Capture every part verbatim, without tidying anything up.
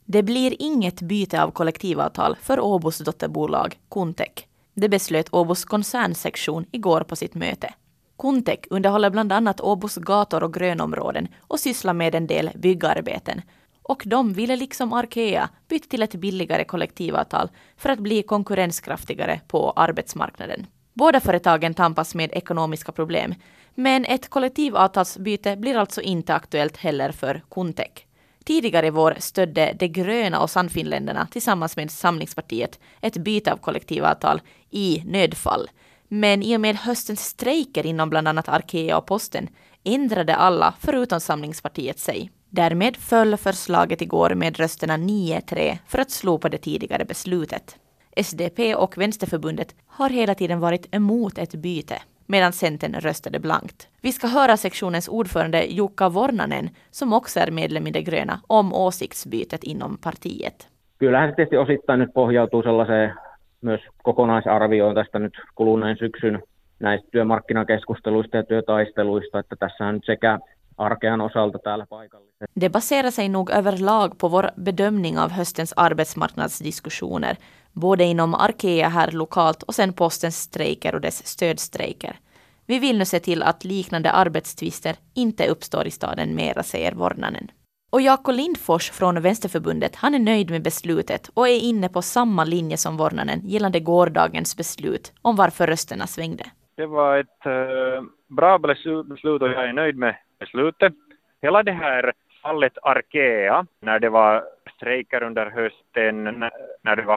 Det blir inget byte av kollektivavtal för Åbos dotterbolag Contec. Det beslöt Åbos koncernsektion igår på sitt möte. Contec underhåller bland annat Åbos gator och grönområden och sysslar med en del byggarbeten. Och de ville liksom Arkéa byta till ett billigare kollektivavtal för att bli konkurrenskraftigare på arbetsmarknaden. Båda företagen tampas med ekonomiska problem, men ett kollektivavtalsbyte blir alltså inte aktuellt heller för Contec. Tidigare i vår stödde De gröna och Sannfinländarna tillsammans med Samlingspartiet ett byte av kollektivavtal i nödfall. Men i och med höstens strejker inom bland annat Arkéa och Posten ändrade alla förutom Samlingspartiet sig. Därmed föll förslaget igår med rösterna nio tre för att slopa det tidigare beslutet. S D P och Vänsterförbundet har hela tiden varit emot ett byte, medan Centern röstade blankt. Vi ska höra sektionens ordförande Jukka Vornanen, som också är medlem i De gröna, om åsiktsbytet inom partiet. Kyllähän se tietysti osittain nyt pohjautuu sellaiseen myös kokonaisarvioon tästä nyt kuluneen syksyn näistä työmarkkinakeskusteluista ja työtaisteluista, että tässä nyt sekä Arkean osalta täällä paikallisesti. Det baserar sig nog överlag på vår bedömning av höstens arbetsmarknadsdiskussioner, både inom Arkéa här lokalt och sen Postens strejker och dess stödstrejker. Vi vill nu se till att liknande arbetstvister inte uppstår i staden mera, säger Vornanen. Och Jaakko Lindfors från Vänsterförbundet, han är nöjd med beslutet och är inne på samma linje som Vornanen gällande gårdagens beslut om varför rösterna svängde. Det var ett uh, bra beslut och jag är nöjd med beslutet. Hela det här fallet Arkéa, när det var strejker under hösten, när det var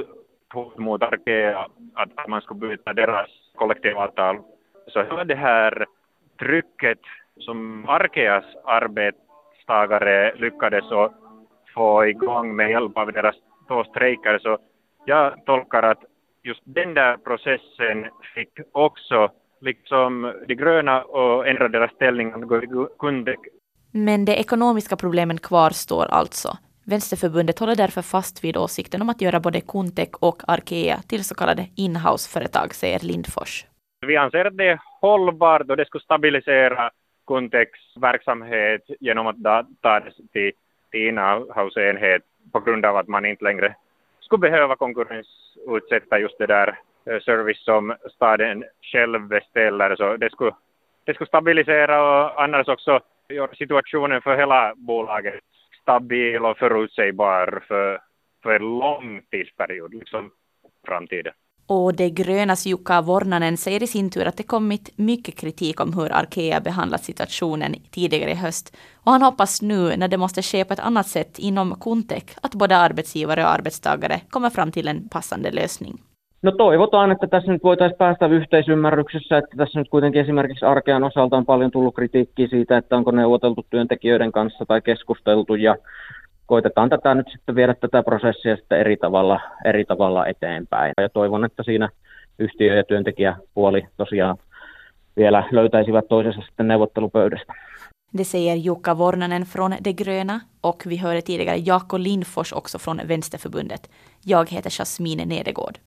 hot mot Arkéa att man skulle byta deras kollektivavtal. Så hela det här trycket som Arkéas arbetstagare lyckades att få igång med hjälp av deras två strejker, så jag tolkar att just den där processen fick också liksom De gröna och ändra deras ställning och kunde. Men de ekonomiska problemen kvarstår alltså. Vänsterförbundet håller därför fast vid åsikten om att göra både Contec och Arkéa till så kallade inhouse-företag, säger Lindfors. Vi anser att det är hållbart och det skulle stabilisera Contecs verksamhet genom att ta det till, till inhouse-enhet på grund av att man inte längre skulle behöva konkurrensutsätta just det där service som staden själv beställer. Så det skulle, det skulle stabilisera och annars också göra situationen för hela bolaget stabil och förutsägbar för, för en lång tidsperiod, liksom framtiden. Och De grönas Jukka Vornanen säger i sin tur att det kommit mycket kritik om hur Arkéa behandlat situationen tidigare i höst. Och han hoppas nu, när det måste ske på ett annat sätt inom Contec, att både arbetsgivare och arbetstagare kommer fram till en passande lösning. No toivotaan, että tässä nyt voitaisiin päästä yhteisymmärryksessä, että tässä nyt kuitenkin esimerkiksi Arkean osalta on paljon tullut kritiikkiä siitä, että onko neuvoteltu työntekijöiden kanssa tai keskusteltu, ja koitetaan tätä nyt sitten viedä tätä prosessia sitten eri tavalla, eri tavalla eteenpäin. Ja toivon, että siinä yhtiö- ja työntekijäpuoli tosiaan vielä löytäisivät toisensa sitten neuvottelupöydästä. Det säger Jukka Vornanen från De gröna, och vi hörde tidigare Jaakko Lindfors också från Vänsterförbundet. Jag heter Jasmine Nedegård.